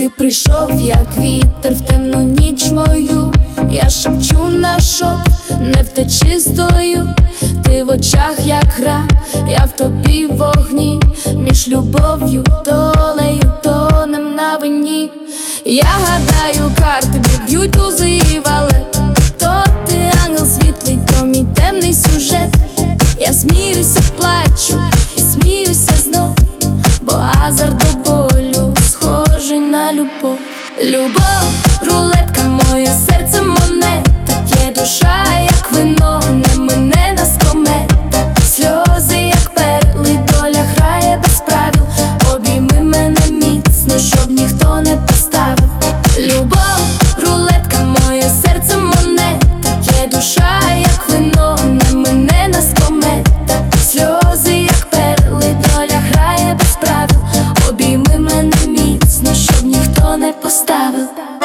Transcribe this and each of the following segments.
Ти прийшов, як вітер в темну ніч мою. Я шепчу на шепот, не втечи з тою. Ти в очах, як гра, я в тобі в вогні. Між любов'ю, долею, тонем на вині. Я гадаю, карти б'ють тузи і валет. То ти ангел світлий, то мій темний сюжет. Я сміюся, плачу і сміюся знов, бо азарт до болю схожий на любов. Любов, рулетка, моє серце монета. Є душа, як вино, не мине нас комета. Сльози, як перли, доля грає без правил. Обійми мене міцно, щоб ніхто не поставив. Любов, рулетка, моє серце монета. Є душа, як вино, не мине нас комета. Сльози, як перли, доля грає без правил. Обійми мене міцно, щоб ніхто не поставив.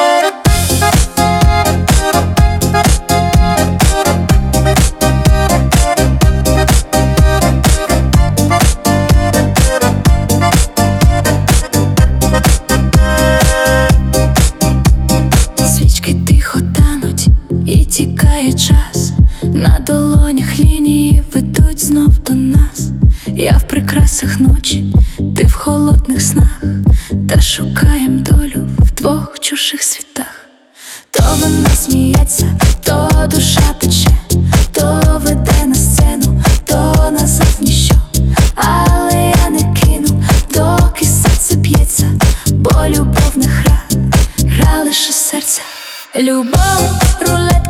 Свічки тихо тануть і тікає час. На долонях лінії ведуть знов до нас. Я в прикрасах ночі, ти в холодних снах. Та шукаєм долю в двох чужих світах. То вона сміється, то душа тече, то веде на сцену, то назад ніщо. Але я не кину, доки серце б'ється, бо любов не гра, гра лише серця. Любов, рулет.